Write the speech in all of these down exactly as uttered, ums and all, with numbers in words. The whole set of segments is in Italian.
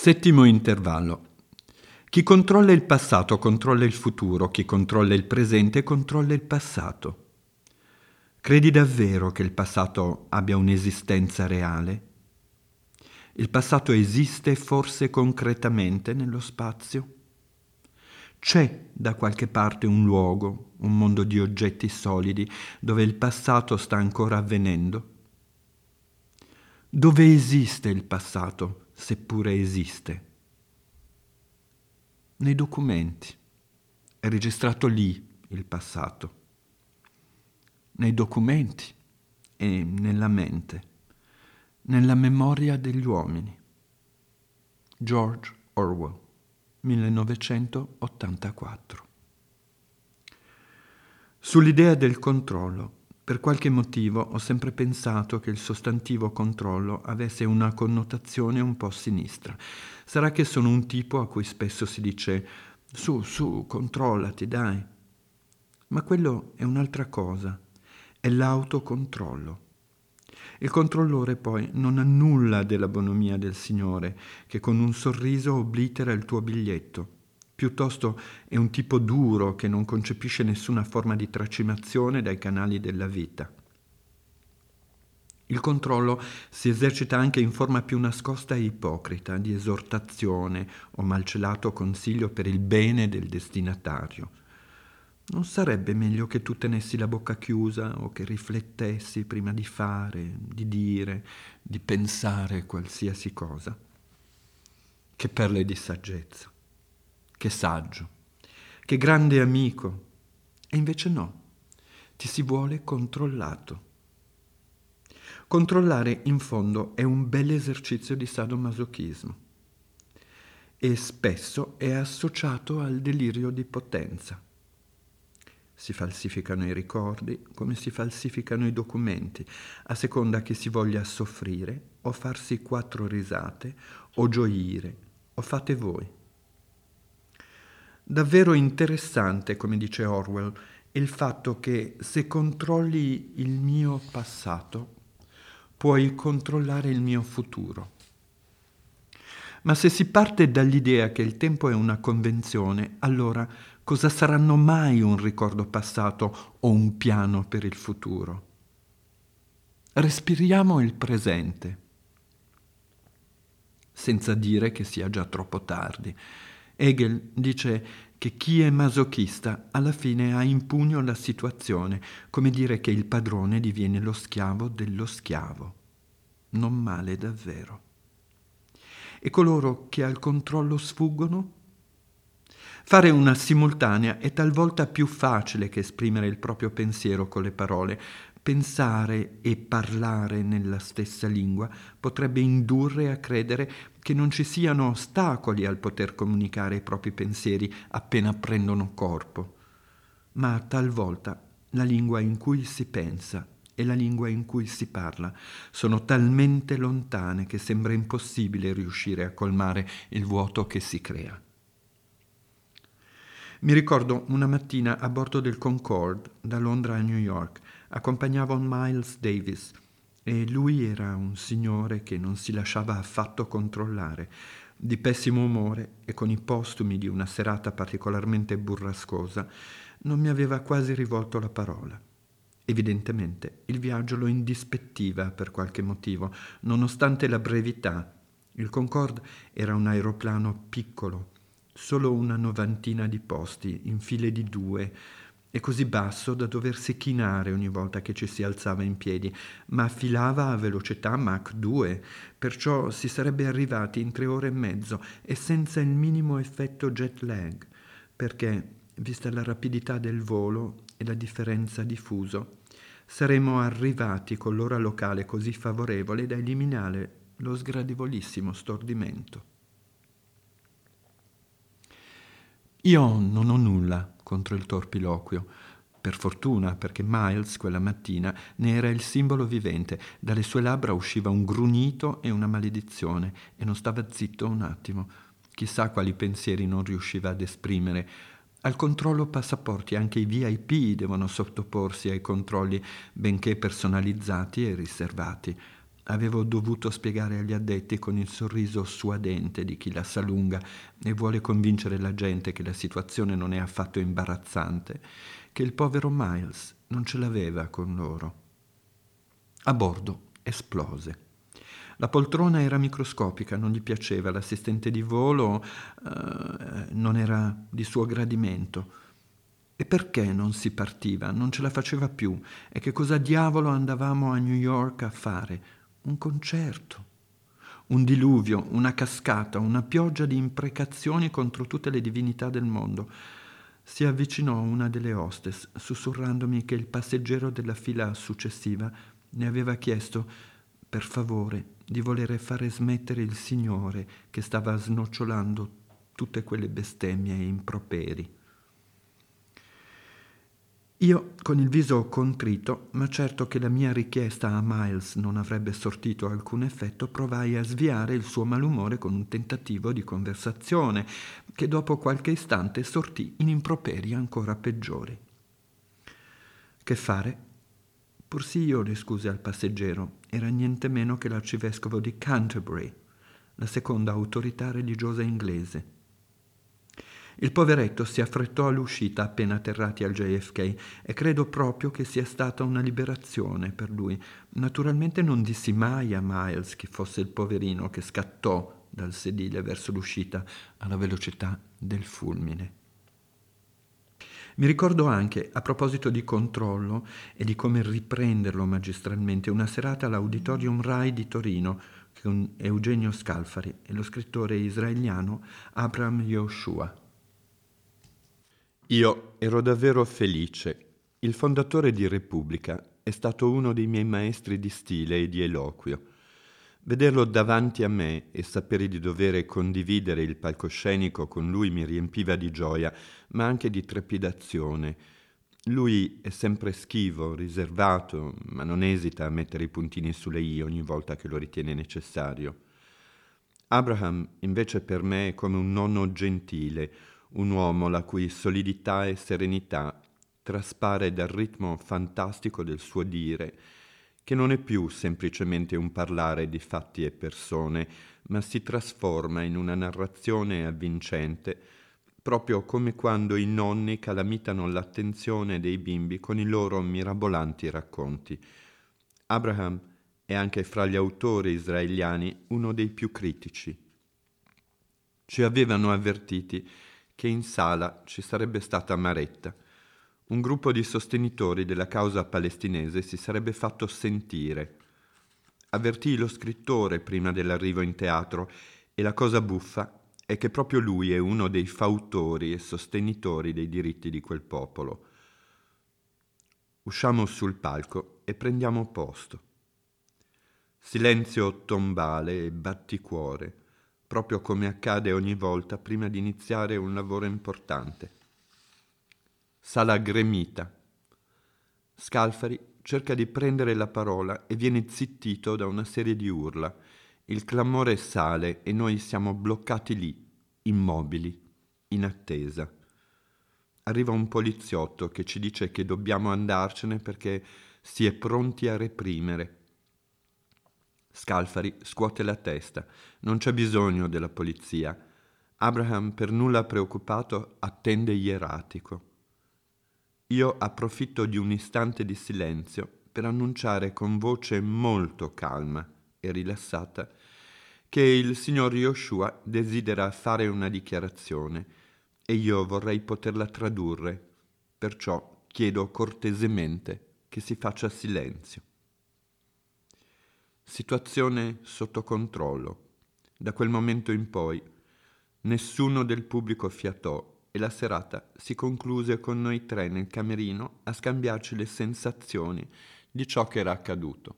Settimo intervallo. Chi controlla il passato controlla il futuro, chi controlla il presente controlla il passato. Credi davvero che il passato abbia un'esistenza reale? Il passato esiste forse concretamente nello spazio? C'è da qualche parte un luogo, un mondo di oggetti solidi, dove il passato sta ancora avvenendo? Dove esiste il passato, seppure esiste? Nei documenti. È registrato lì il passato. Nei documenti e nella mente, nella memoria degli uomini. George Orwell, millenovecentottantaquattro. Sull'idea del controllo, per qualche motivo ho sempre pensato che il sostantivo controllo avesse una connotazione un po' sinistra. Sarà che sono un tipo a cui spesso si dice «su, su, controllati, dai». Ma quello è un'altra cosa, è l'autocontrollo. Il controllore poi non ha nulla della bonomia del Signore, che con un sorriso oblitera il tuo biglietto. Piuttosto è un tipo duro che non concepisce nessuna forma di tracimazione dai canali della vita. Il controllo si esercita anche in forma più nascosta e ipocrita, di esortazione o malcelato consiglio per il bene del destinatario. Non sarebbe meglio che tu tenessi la bocca chiusa o che riflettessi prima di fare, di dire, di pensare qualsiasi cosa? Che perle di saggezza! Che saggio, che grande amico. E invece no, ti si vuole controllato. Controllare in fondo è un bel esercizio di sadomasochismo e spesso è associato al delirio di potenza. Si falsificano i ricordi come si falsificano i documenti, a seconda che si voglia soffrire o farsi quattro risate o gioire o fate voi. Davvero interessante, come dice Orwell, il fatto che se controlli il mio passato, puoi controllare il mio futuro. Ma se si parte dall'idea che il tempo è una convenzione, allora cosa saranno mai un ricordo passato o un piano per il futuro? Respiriamo il presente, senza dire che sia già troppo tardi. Hegel dice che chi è masochista alla fine ha in pugno la situazione, come dire che il padrone diviene lo schiavo dello schiavo. Non male davvero. E coloro che al controllo sfuggono? Fare una simultanea è talvolta più facile che esprimere il proprio pensiero con le parole. Pensare e parlare nella stessa lingua potrebbe indurre a credere che non ci siano ostacoli al poter comunicare i propri pensieri appena prendono corpo. Ma talvolta la lingua in cui si pensa e la lingua in cui si parla sono talmente lontane che sembra impossibile riuscire a colmare il vuoto che si crea. Mi ricordo una mattina a bordo del Concorde, da Londra a New York, accompagnavo Miles Davis e lui era un signore che non si lasciava affatto controllare, di pessimo umore e con i postumi di una serata particolarmente burrascosa, non mi aveva quasi rivolto la parola. Evidentemente il viaggio lo indispettiva per qualche motivo, nonostante la brevità. Il Concorde era un aeroplano piccolo, solo una novantina di posti, in file di due, e così basso da doversi chinare ogni volta che ci si alzava in piedi, ma affilava a velocità Mach due, perciò si sarebbe arrivati in tre ore e mezzo e senza il minimo effetto jet lag, perché, vista la rapidità del volo e la differenza di fuso, saremmo arrivati con l'ora locale così favorevole da eliminare lo sgradevolissimo stordimento. Io non ho nulla contro il torpiloquio, per fortuna, perché Miles quella mattina ne era il simbolo vivente. Dalle sue labbra usciva un grugnito e una maledizione e non stava zitto un attimo. Chissà quali pensieri non riusciva ad esprimere. Al controllo passaporti anche i V I P devono sottoporsi ai controlli, benché personalizzati e riservati. Avevo dovuto spiegare agli addetti con il sorriso suadente di chi la sa lunga e vuole convincere la gente che la situazione non è affatto imbarazzante, che il povero Miles non ce l'aveva con loro. A bordo esplose. La poltrona era microscopica, non gli piaceva, l'assistente di volo eh, non era di suo gradimento. E perché non si partiva? Non ce la faceva più. E che cosa diavolo andavamo a New York a fare? Un concerto. Un diluvio, una cascata, una pioggia di imprecazioni contro tutte le divinità del mondo. Si avvicinò una delle hostess, sussurrandomi che il passeggero della fila successiva ne aveva chiesto, per favore, di volere fare smettere il signore che stava snocciolando tutte quelle bestemmie e improperi. Io, con il viso contrito, ma certo che la mia richiesta a Miles non avrebbe sortito alcun effetto, provai a sviare il suo malumore con un tentativo di conversazione, che dopo qualche istante sortì in improperi ancora peggiori. Che fare? Pur sì io rispose al passeggero, era niente meno che l'arcivescovo di Canterbury, la seconda autorità religiosa inglese. Il poveretto si affrettò all'uscita appena atterrati al J F K e credo proprio che sia stata una liberazione per lui. Naturalmente non dissi mai a Miles che fosse il poverino che scattò dal sedile verso l'uscita alla velocità del fulmine. Mi ricordo anche, a proposito di controllo e di come riprenderlo magistralmente, una serata all'Auditorium Rai di Torino con Eugenio Scalfari e lo scrittore israeliano Abraham Yehoshua. Io ero davvero felice. Il fondatore di Repubblica è stato uno dei miei maestri di stile e di eloquio. Vederlo davanti a me e sapere di dover condividere il palcoscenico con lui mi riempiva di gioia, ma anche di trepidazione. Lui è sempre schivo, riservato, ma non esita a mettere i puntini sulle i ogni volta che lo ritiene necessario. Abraham, invece, per me è come un nonno gentile, un uomo la cui solidità e serenità traspare dal ritmo fantastico del suo dire, che non è più semplicemente un parlare di fatti e persone, ma si trasforma in una narrazione avvincente, proprio come quando i nonni calamitano l'attenzione dei bimbi con i loro mirabolanti racconti. Abraham è anche fra gli autori israeliani uno dei più critici. Ci avevano avvertiti che in sala ci sarebbe stata Maretta. Un gruppo di sostenitori della causa palestinese si sarebbe fatto sentire. Avvertì lo scrittore prima dell'arrivo in teatro e la cosa buffa è che proprio lui è uno dei fautori e sostenitori dei diritti di quel popolo. Usciamo sul palco e prendiamo posto. Silenzio tombale e batticuore, proprio come accade ogni volta prima di iniziare un lavoro importante. Sala gremita. Scalfari cerca di prendere la parola e viene zittito da una serie di urla. Il clamore sale e noi siamo bloccati lì, immobili, in attesa. Arriva un poliziotto che ci dice che dobbiamo andarcene perché si è pronti a reprimere. Scalfari scuote la testa. Non c'è bisogno della polizia. Abraham, per nulla preoccupato, attende ieratico. Io approfitto di un istante di silenzio per annunciare con voce molto calma e rilassata che il signor Yehoshua desidera fare una dichiarazione e io vorrei poterla tradurre, perciò chiedo cortesemente che si faccia silenzio. Situazione sotto controllo. Da quel momento in poi nessuno del pubblico fiatò e la serata si concluse con noi tre nel camerino a scambiarci le sensazioni di ciò che era accaduto.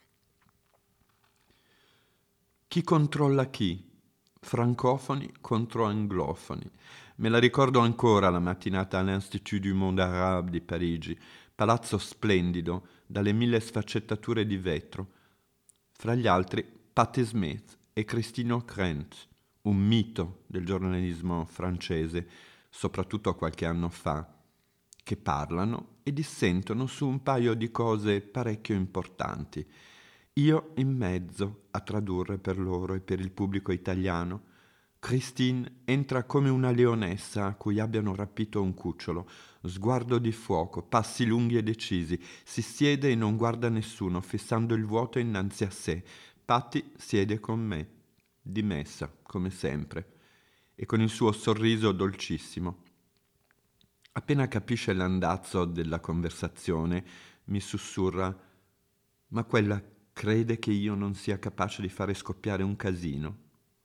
Chi controlla chi? Francofoni contro anglofoni. Me la ricordo ancora la mattinata all'Institut du Monde Arabe di Parigi, palazzo splendido, dalle mille sfaccettature di vetro. Fra gli altri Patti Smith e Christine O'Krent, un mito del giornalismo francese, soprattutto qualche anno fa, che parlano e dissentono su un paio di cose parecchio importanti. Io in mezzo a tradurre per loro e per il pubblico italiano. Christine entra come una leonessa a cui abbiano rapito un cucciolo, sguardo di fuoco, passi lunghi e decisi, si siede e non guarda nessuno, fissando il vuoto innanzi a sé. Patty siede con me, dimessa, come sempre, e con il suo sorriso dolcissimo. Appena capisce l'andazzo della conversazione, mi sussurra: «Ma quella crede che io non sia capace di fare scoppiare un casino?»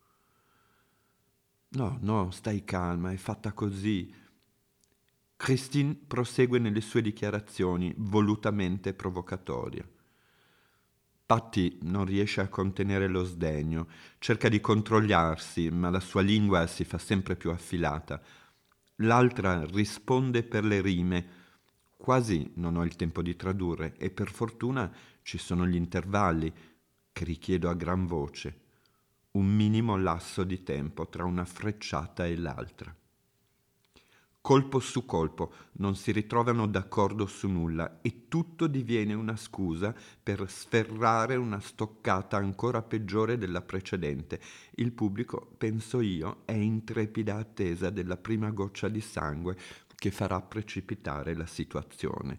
«No, no, stai calma, è fatta così». Christine prosegue nelle sue dichiarazioni, volutamente provocatorie. Patty non riesce a contenere lo sdegno, cerca di controllarsi, ma la sua lingua si fa sempre più affilata. L'altra risponde per le rime. Quasi non ho il tempo di tradurre e per fortuna ci sono gli intervalli che richiedo a gran voce. Un minimo lasso di tempo tra una frecciata e l'altra. Colpo su colpo, non si ritrovano d'accordo su nulla e tutto diviene una scusa per sferrare una stoccata ancora peggiore della precedente. Il pubblico, penso io, è in trepida attesa della prima goccia di sangue che farà precipitare la situazione.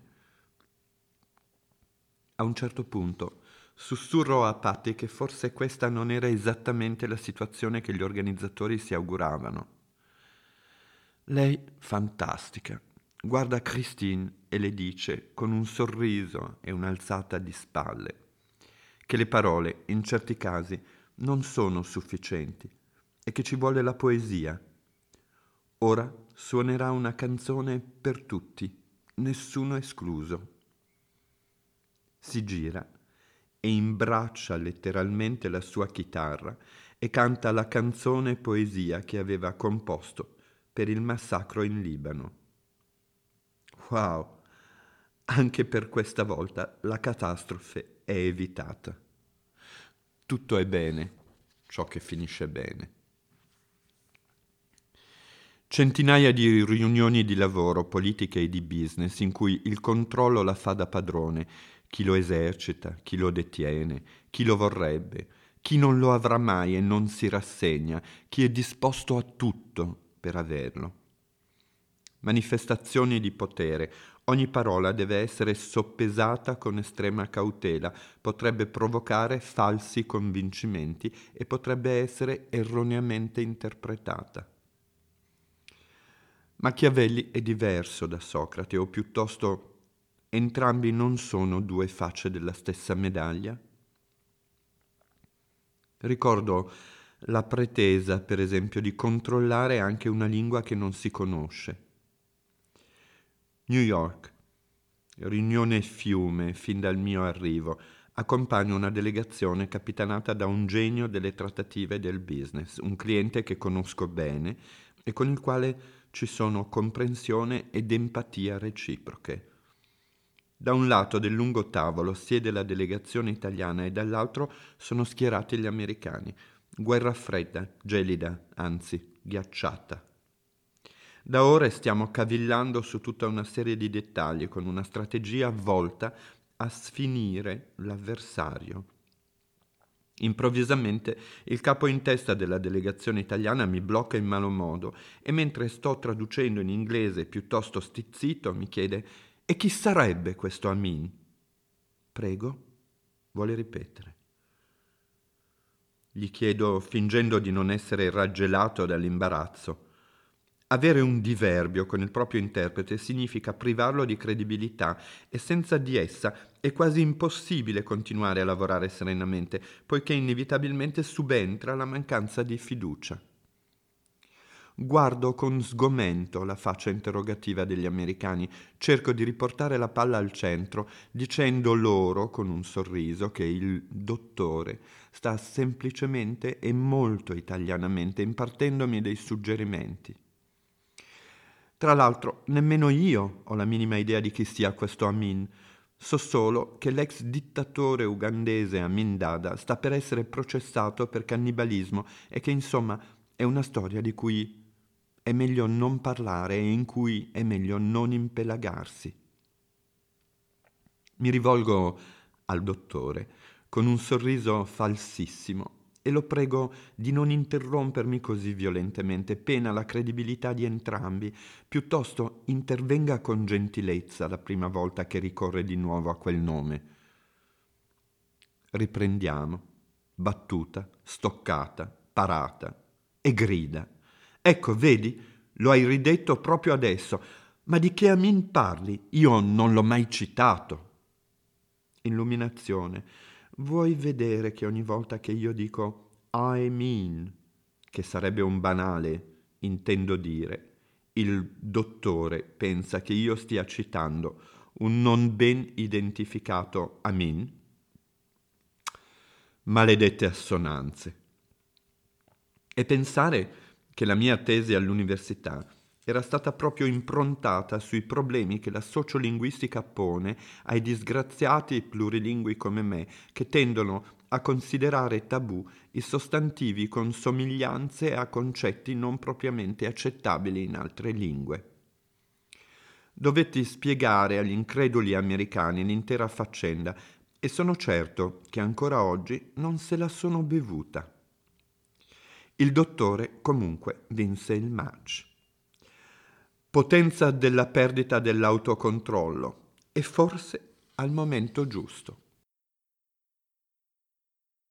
A un certo punto sussurro a Patty che forse questa non era esattamente la situazione che gli organizzatori si auguravano. Lei, fantastica, guarda Christine e le dice, con un sorriso e un'alzata di spalle, che le parole, in certi casi, non sono sufficienti e che ci vuole la poesia. Ora suonerà una canzone per tutti, nessuno escluso. Si gira e imbraccia letteralmente la sua chitarra e canta la canzone poesia che aveva composto per il massacro in Libano. Wow! Anche per questa volta la catastrofe è evitata. Tutto è bene, ciò che finisce bene. Centinaia di riunioni di lavoro, politiche e di business in cui il controllo la fa da padrone, chi lo esercita, chi lo detiene, chi lo vorrebbe, chi non lo avrà mai e non si rassegna, chi è disposto a tutto per averlo. Manifestazioni di potere. Ogni parola deve essere soppesata con estrema cautela, potrebbe provocare falsi convincimenti e potrebbe essere erroneamente interpretata. Machiavelli è diverso da Socrate, o piuttosto entrambi non sono due facce della stessa medaglia? Ricordo la pretesa, per esempio, di controllare anche una lingua che non si conosce. New York, riunione fiume fin dal mio arrivo, accompagno una delegazione capitanata da un genio delle trattative del business, un cliente che conosco bene e con il quale ci sono comprensione ed empatia reciproche. Da un lato del lungo tavolo siede la delegazione italiana e dall'altro sono schierati gli americani. Guerra fredda, gelida, anzi ghiacciata. Da ore stiamo cavillando su tutta una serie di dettagli con una strategia volta a sfinire l'avversario. Improvvisamente il capo in testa della delegazione italiana mi blocca in malo modo e mentre sto traducendo in inglese piuttosto stizzito mi chiede: «E chi sarebbe questo Amin?» «Prego?» vuole ripetere. Gli chiedo fingendo di non essere raggelato dall'imbarazzo. Avere un diverbio con il proprio interprete significa privarlo di credibilità e senza di essa è quasi impossibile continuare a lavorare serenamente, poiché inevitabilmente subentra la mancanza di fiducia. Guardo con sgomento la faccia interrogativa degli americani, cerco di riportare la palla al centro, dicendo loro con un sorriso che il dottore sta semplicemente e molto italianamente impartendomi dei suggerimenti. Tra l'altro, nemmeno io ho la minima idea di chi sia questo Amin. So solo che l'ex dittatore ugandese Amin Dada sta per essere processato per cannibalismo e che insomma è una storia di cui è meglio non parlare e in cui è meglio non impelagarsi. Mi rivolgo al dottore. con un sorriso falsissimo, e lo prego di non interrompermi così violentemente, pena la credibilità di entrambi. Piuttosto intervenga con gentilezza la prima volta che ricorre di nuovo a quel nome. Riprendiamo. Battuta, stoccata, parata e grida. Ecco, vedi, lo hai ridetto proprio adesso. Ma di che Amin parli? Io non l'ho mai citato. Illuminazione. Vuoi vedere che ogni volta che io dico I mean, che sarebbe un banale, intendo dire, il dottore pensa che io stia citando un non ben identificato Amin? Maledette assonanze. E pensare che la mia tesi all'università era stata proprio improntata sui problemi che la sociolinguistica pone ai disgraziati plurilingui come me, che tendono a considerare tabù i sostantivi con somiglianze a concetti non propriamente accettabili in altre lingue. Dovetti spiegare agli increduli americani l'intera faccenda e sono certo che ancora oggi non se la sono bevuta. Il dottore comunque vinse il match. Potenza della perdita dell'autocontrollo e forse al momento giusto.